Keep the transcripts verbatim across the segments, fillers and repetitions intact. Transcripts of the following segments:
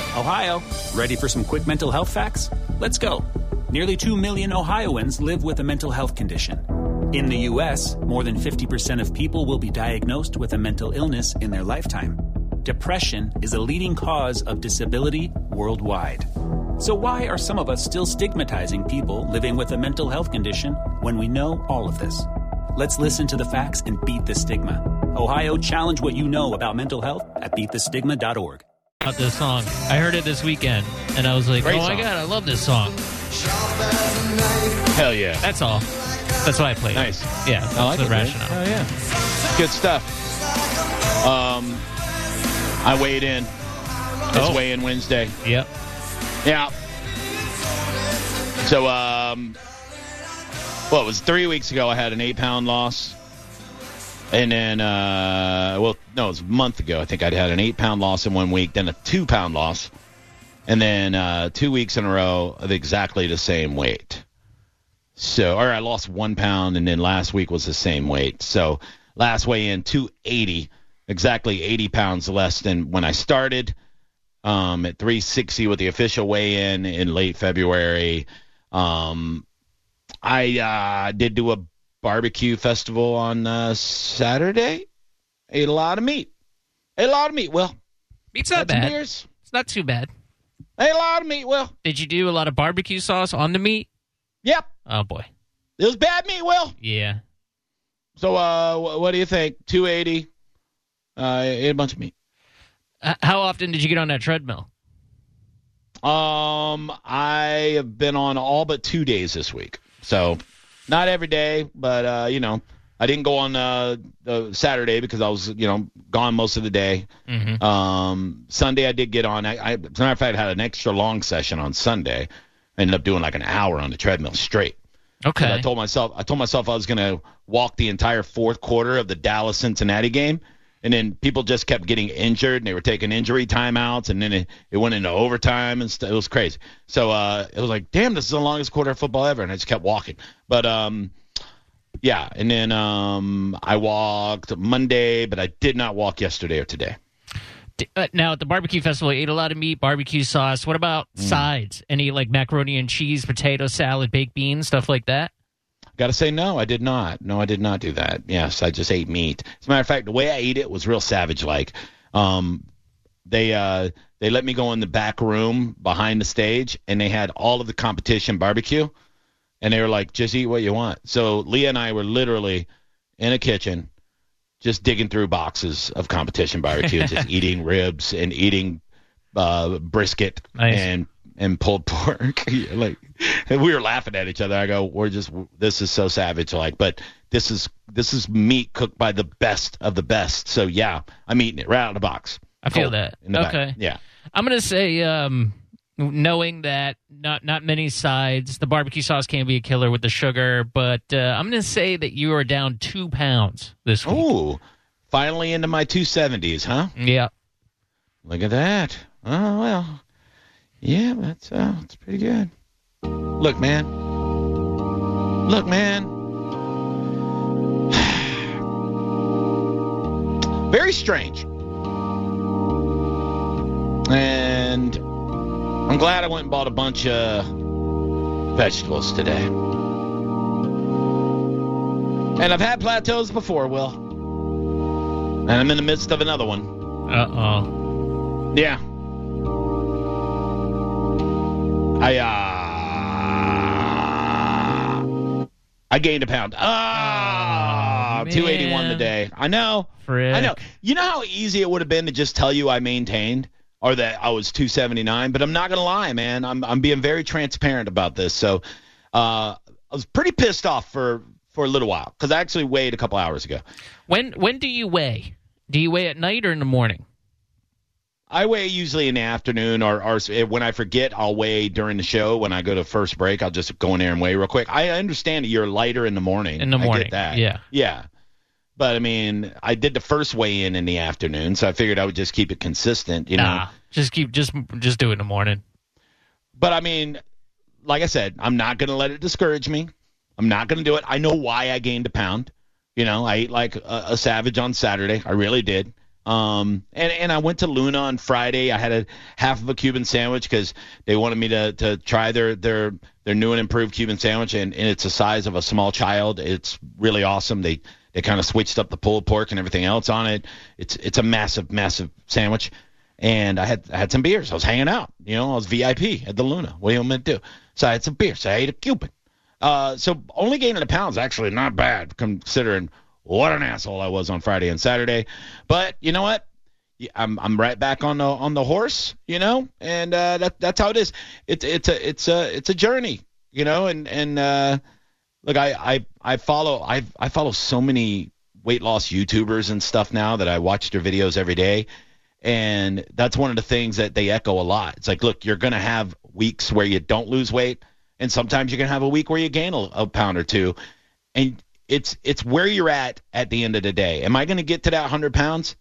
Ohio, ready for some quick mental health facts? Let's go. Nearly two million Ohioans live with a mental health condition. In the U S, more than fifty percent of people will be diagnosed with a mental illness in their lifetime. Depression is a leading cause of disability worldwide. So why are some of us still stigmatizing people living with a mental health condition when we know all of this? Let's listen to the facts and beat the stigma. Ohio, challenge what you know about mental health at beat the stigma dot org. About this song. I heard it this weekend, and I was like, Great oh song. my God, I love this song. Hell yeah. That's all. That's why I played Nice. it. Yeah, that's I like the it, man. rationale. Oh, yeah. Good stuff. Um, I weighed in. It's Oh. weigh-in Wednesday. Yep. Yeah. So, um, well, it was three weeks ago I had an eight-pound loss. And then, uh, well, no, it was a month ago. I think I'd had an eight-pound loss in one week, then a two-pound loss. And then uh, two weeks in a row of exactly the same weight. So, or I lost one pound, and then last week was the same weight. So last weigh-in, two eighty, exactly eighty pounds less than when I started. Um, at three sixty with the official weigh-in in late February. Um, I uh, did do a barbecue festival on uh, Saturday. Ate a lot of meat. Ate a lot of meat, Will. Meat's not Had some bad. beers. It's not too bad. Ate a lot of meat, Will. Did you do a lot of barbecue sauce on the meat? Yep. Oh, boy. It was bad meat, Will. Yeah. So uh, wh- what do you think? two eighty. Uh, ate a bunch of meat. H- How often did you get on that treadmill? Um, I have been on all but two days this week. So not every day, but, uh, you know, I didn't go on uh, the Saturday because I was, you know, gone most of the day. Mm-hmm. Um, Sunday I did get on. I, I, as a matter of fact, I had an extra long session on Sunday. I ended up doing like an hour on the treadmill straight. Okay. I told myself I told myself I was going to walk the entire fourth quarter of the Dallas-Cincinnati game, and then people just kept getting injured, and they were taking injury timeouts, and then it, it went into overtime, and st- it was crazy. So uh, it was like, damn, this is the longest quarter of football ever, and I just kept walking. But, um, yeah, and then um, I walked Monday, but I did not walk yesterday or today. D- uh, now, at the barbecue festival, you ate a lot of meat, barbecue sauce. What about Mm. sides? Any, like, macaroni and cheese, potato salad, baked beans, stuff like that? Got to say, no, I did not. No, I did not do that. Yes, I just ate meat. As a matter of fact, the way I ate it was real savage-like. Um, they uh, they let me go in the back room behind the stage, and they had all of the competition barbecue, and they were like, just eat what you want. So Leah and I were literally in a kitchen just digging through boxes of competition barbecue, just eating ribs and eating uh, brisket Nice. and and pulled pork. Like, and we were laughing at each other. I go, we're just, this is so savage, like, but this is this is meat cooked by the best of the best. So yeah, I'm eating it right out of the box. I feel Cold that. in the back. Okay. Yeah. I'm going to say, um, knowing that not not many sides, the barbecue sauce can be a killer with the sugar, but uh, I'm going to say that you are down two pounds this week. Ooh, finally into my two seventies, huh? Yeah. Look at that. Oh, well. Yeah, that's uh, that's pretty good. Look, man. Look, man. Very strange. And I'm glad I went and bought a bunch of vegetables today. And I've had plateaus before, Will. And I'm in the midst of another one. Uh-oh. Yeah. I, uh, I gained a pound. Ah, Oh, two eighty-one man. today. I know. Frick. I know. You know how easy it would have been to just tell you I maintained or that I was two seventy-nine, but I'm not going to lie, man. I'm I'm being very transparent about this. So uh, I was pretty pissed off for, for a little while because I actually weighed a couple hours ago. When when do you weigh? Do you weigh at night or in the morning? I weigh usually in the afternoon, or, or when I forget, I'll weigh during the show. When I go to first break, I'll just go in there and weigh real quick. I understand that you're lighter in the morning. In the I morning, get that. yeah. Yeah. But, I mean, I did the first weigh-in in the afternoon, so I figured I would just keep it consistent, you know. Nah, just keep just just do it in the morning. But, I mean, like I said, I'm not going to let it discourage me. I'm not going to do it. I know why I gained a pound. You know, I ate like a, a savage on Saturday. I really did. Um, and, and I went to Luna on Friday. I had a half of a Cuban sandwich because they wanted me to, to try their, their, their new and improved Cuban sandwich, and, and it's the size of a small child. It's really awesome. They they kind of switched up the pulled pork and everything else on it. It's it's a massive, massive sandwich. And I had I had some beers. I was hanging out. You know, I was V I P at the Luna. What do you want me to do? So I had some beers. So I ate a Cuban. Uh, so only gaining a pound is actually not bad considering what an asshole I was on Friday and Saturday. But you know what? I'm I'm right back on the on the horse, you know, and uh, that that's how it is. It's it's a it's a it's a journey, you know, and and uh, look, I, I I follow I I follow so many weight loss YouTubers and stuff now that I watch their videos every day, and that's one of the things that they echo a lot. It's like, look, you're gonna have weeks where you don't lose weight, and sometimes you're gonna have a week where you gain a, a pound or two, and it's it's where you're at at the end of the day. Am I gonna get to that one hundred pounds?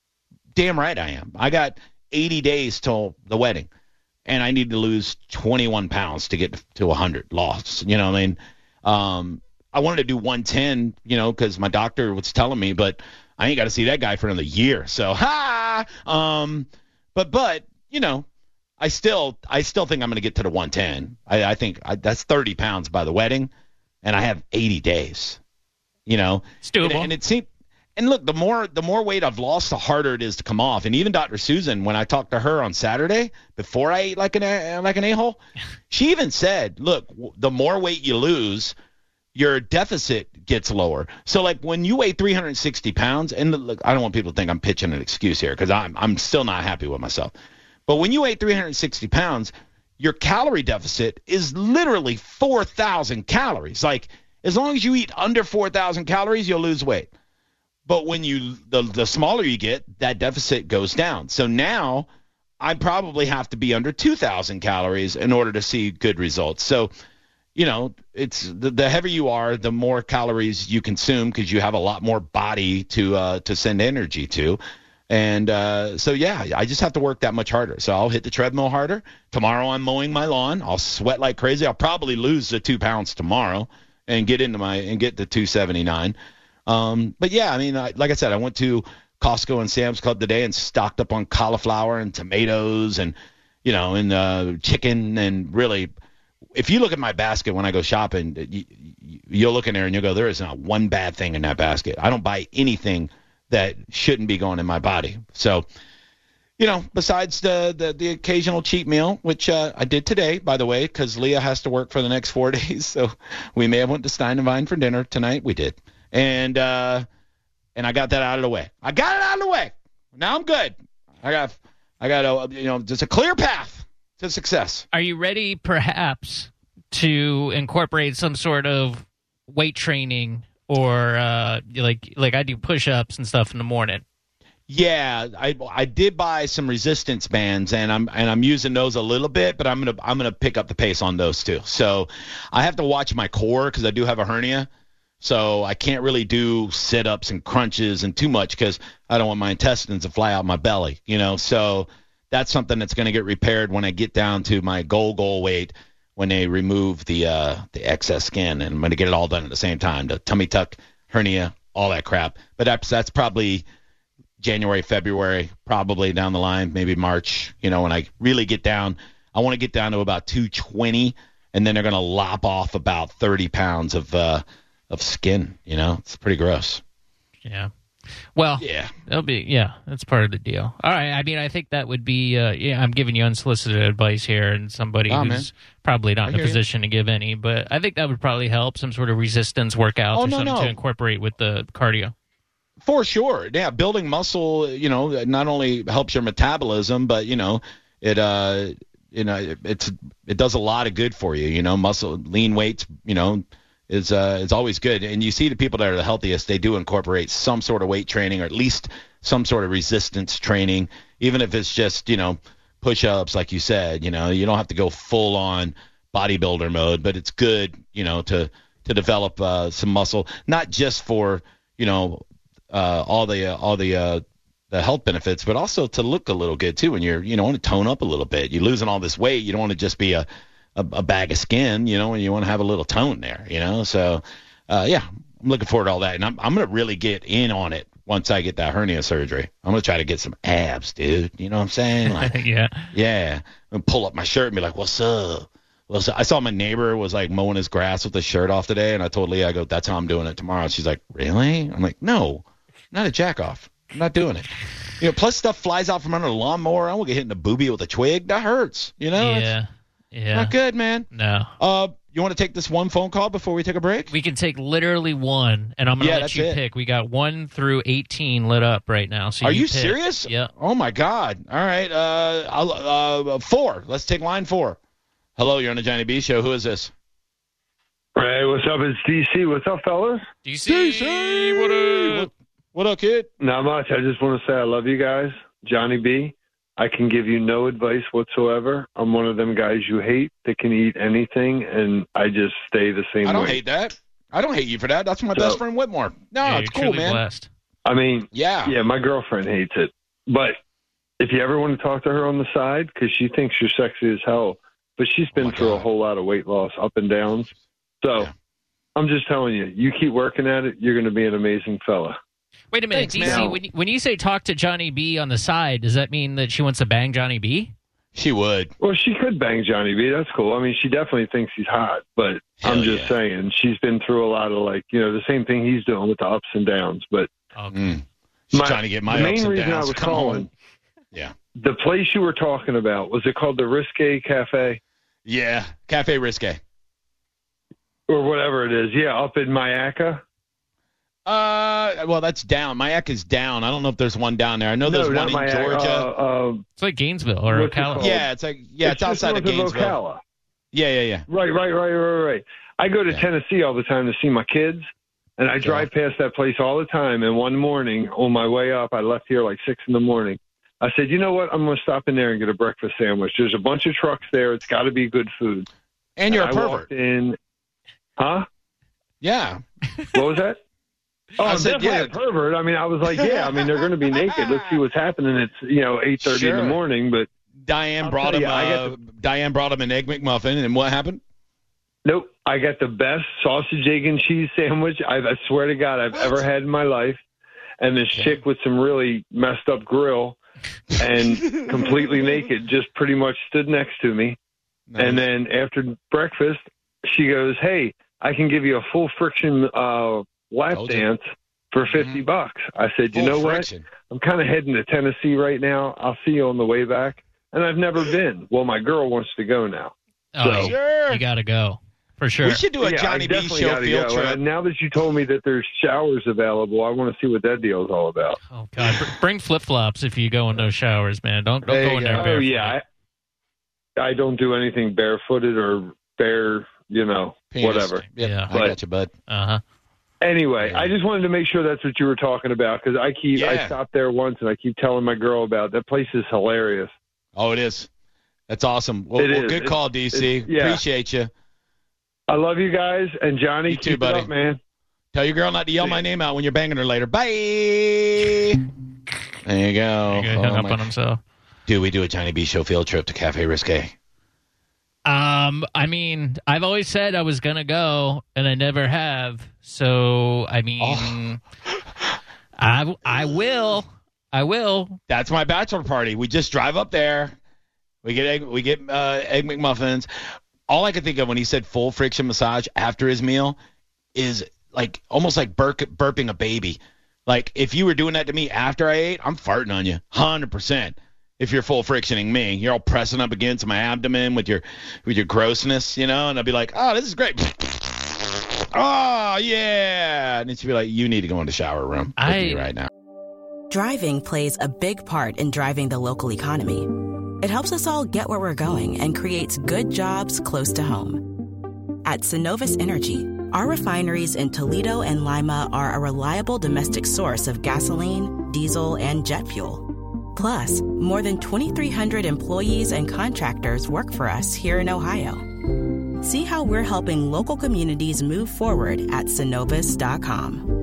Damn right I am. I got eighty days till the wedding, and I need to lose twenty-one pounds to get to one hundred loss. You know what I mean? Um, I wanted to do one ten, you know, because my doctor was telling me, but I ain't got to see that guy for another year. So, ha! Um, but, but you know, I still I still think I'm going to get to the one ten. I, I think I, that's thirty pounds by the wedding, and I have eighty days, you know. It's doable. And, and it seemed... And look, the more the more weight I've lost, the harder it is to come off. And even Doctor Susan, when I talked to her on Saturday, before I ate like an like an a-hole, she even said, look, the more weight you lose, your deficit gets lower. So, like, when you weigh three hundred sixty pounds, and look, I don't want people to think I'm pitching an excuse here because I'm, I'm still not happy with myself. But when you weigh three hundred sixty pounds, your calorie deficit is literally four thousand calories. Like, as long as you eat under four thousand calories, you'll lose weight. But when you the the smaller you get, that deficit goes down. So now I probably have to be under two thousand calories in order to see good results. So, you know, it's the, the heavier you are, the more calories you consume because you have a lot more body to uh, to send energy to. And uh, so, yeah, I just have to work that much harder. So I'll hit the treadmill harder. Tomorrow I'm mowing my lawn. I'll sweat like crazy. I'll probably lose the two pounds tomorrow and get into my and get to two seventy-nine. Um, but yeah, I mean, I, like I said, I went to Costco and Sam's Club today and stocked up on cauliflower and tomatoes and, you know, and uh, chicken. And really, if you look at my basket when I go shopping, you, you'll look in there and you'll go, there is not one bad thing in that basket. I don't buy anything that shouldn't be going in my body. So, you know, besides the, the, the occasional cheat meal, which uh, I did today, by the way, because Leah has to work for the next four days. So we may have went to Stein and Vine for dinner tonight. We did. And uh, and I got that out of the way. I got it out of the way. Now I'm good. I got I got a you know just a clear path to success. Are you ready, perhaps, to incorporate some sort of weight training or uh, like like I do push-ups and stuff in the morning? Yeah, I I did buy some resistance bands and I'm and I'm using those a little bit, but I'm gonna I'm gonna pick up the pace on those too. So I have to watch my core because I do have a hernia. So I can't really do sit-ups and crunches and too much because I don't want my intestines to fly out my belly, you know. So that's something that's going to get repaired when I get down to my goal goal weight when they remove the uh, the excess skin. And I'm going to get it all done at the same time, the tummy tuck, hernia, all that crap. But that's, that's probably January, February, probably down the line, maybe March, you know, when I really get down. I want to get down to about two twenty, and then they're going to lop off about thirty pounds of uh, – of skin, you know. It's pretty gross. Yeah. Well, yeah. That'll be yeah, that's part of the deal. All right, I mean, I think that would be uh, yeah, I'm giving you unsolicited advice here and somebody oh, who's man. probably not I in a position you. to give any, but I think that would probably help, some sort of resistance workouts oh, or no, something no. to incorporate with the cardio. For sure. Yeah, building muscle, you know, not only helps your metabolism, but you know, it uh you know, it's it does a lot of good for you, you know, muscle lean weights, you know, is uh, is always good. And you see the people that are the healthiest, they do incorporate some sort of weight training or at least some sort of resistance training, even if it's just, you know, push-ups, like you said. You know, you don't have to go full-on bodybuilder mode, but it's good, you know, to, to develop uh, some muscle, not just for, you know, uh, all the uh, all the uh, the health benefits, but also to look a little good, too, when you're, you know, want to tone up a little bit. You're losing all this weight. You don't want to just be a A, a bag of skin, you know, and you want to have a little tone there, you know. So, uh, yeah, I'm looking forward to all that. And I'm, I'm going to really get in on it once I get that hernia surgery. I'm going to try to get some abs, dude. You know what I'm saying? Like, yeah. Yeah. And pull up my shirt and be like, what's up? What's up? I saw my neighbor was, like, mowing his grass with his shirt off today, and I told Leah, I go, that's how I'm doing it tomorrow. She's like, really? I'm like, no, not a jack-off. I'm not doing it. You know, plus stuff flies out from under the lawnmower. I won't get hit in the boobie with a twig. That hurts, you know? Yeah. It's yeah. Not good, man. No. Uh, you want to take this one phone call before we take a break? We can take literally one, and I'm going to yeah, let you it. pick. We got one through eighteen lit up right now. So Are you, you pick. serious? Yeah. Oh, my God. All right. Uh, I'll, uh, four. Let's take line four. Hello, you're on the Johnny B Show. Who is this? Hey, what's up? It's D C. What's up, fellas? D C, D C, what up? What, what up, kid? Not much. I just want to say I love you guys. Johnny B, I can give you no advice whatsoever. I'm one of them guys you hate that can eat anything, and I just stay the same way. I don't way. hate that. I don't hate you for that. That's my so, best friend Whitmore. No, yeah, it's cool, man. Blessed. I mean, yeah. Yeah, my girlfriend hates it. But if you ever want to talk to her on the side, because she thinks you're sexy as hell, but she's been oh through God. a whole lot of weight loss, up and downs. So yeah. I'm just telling you, you keep working at it, you're going to be an amazing fella. Wait a minute, Thanks, D C, when you, when you say talk to Johnny B on the side, does that mean that she wants to bang Johnny B? She would. Well, she could bang Johnny B. That's cool. I mean, she definitely thinks he's hot, but Hell I'm just yeah. saying she's been through a lot of, like, you know, the same thing he's doing with the ups and downs. But okay. mm. She's my, trying to get my the ups main and reason downs. I was Come calling, on. Yeah. The place you were talking about, was it called the Risque Cafe? Yeah, Cafe Risque. Or whatever it is. Yeah, up in Mayaca. Uh, well, that's down. Mayaca is down. I don't know if there's one down there. I know there's no, one in Mayaca, Georgia. Uh, uh, it's like Gainesville or Ocala. It yeah, it's like yeah, it's, it's outside of Gainesville. Ocala. Yeah, yeah, yeah. Right, right, right, right, right. I go to yeah. Tennessee all the time to see my kids, and I drive yeah. past that place all the time. And one morning on my way up, I left here like six in the morning. I said, you know what? I'm going to stop in there and get a breakfast sandwich. There's a bunch of trucks there. It's got to be good food. And you're and a I pervert. Walked in, huh? Yeah. What was that? Oh, I I'm said, definitely yeah. a pervert. I mean, I was like, yeah. I mean, they're going to be naked. Let's see what's happening. It's you know eight thirty sure. in the morning, but Diane I'll brought him. You, uh, the... Diane brought him an egg McMuffin, and what happened? Nope. I got the best sausage, egg, and cheese sandwich I've, I swear to God I've what? ever had in my life. And this yeah. chick with some really messed up grill and completely naked just pretty much stood next to me. Nice. And then after breakfast, she goes, "Hey, I can give you a full friction uh, lap Told dance you. for fifty mm-hmm. bucks." I said, full "You know friction. what? I'm kind of heading to Tennessee right now. I'll see you on the way back." And I've never been. Well, my girl wants to go now. Oh, so, sure. You got to go. For sure. We should do a yeah, Johnny B Show field go. trip. And now that you told me that there's showers available, I want to see what that deal is all about. Oh, God. Bring flip-flops if you go in those showers, man. Don't, don't go in there barefooted. Oh, yeah. I, I don't do anything barefooted or bare, you know, Penis. whatever. Yeah, yeah. But, I got you, bud. Uh-huh. Anyway, yeah. I just wanted to make sure that's what you were talking about because I keep yeah. I stopped there once and I keep telling my girl about it. That place is hilarious. Oh, it is. That's awesome. Well, it well is. good it's, call, D C. Yeah. Appreciate you. I love you guys. And Johnny, you too, keep buddy. it up, man. Tell your girl not to yell See my name out when you're banging her later. Bye. There you go. There you go. Hung oh, up my... on himself. Dude, we do a Johnny B Show field trip to Cafe Risque. Um, I mean, I've always said I was going to go, and I never have. So, I mean, oh. I, I will. I will. That's my bachelor party. We just drive up there. We get egg, we get uh, egg McMuffins. All I could think of when he said full friction massage after his meal is like almost like burp, burping a baby. Like if you were doing that to me after I ate, I'm farting on you, one hundred percent. If you're full frictioning me, you're all pressing up against my abdomen with your with your grossness, you know, and I'll be like, oh, this is great. Oh, yeah. And then she'd be like, you need to go in the shower room with I... me right now. Driving plays a big part in driving the local economy. It helps us all get where we're going and creates good jobs close to home. At Synovus Energy, our refineries in Toledo and Lima are a reliable domestic source of gasoline, diesel, and jet fuel. Plus, more than twenty-three hundred employees and contractors work for us here in Ohio. See how we're helping local communities move forward at Synovus dot com.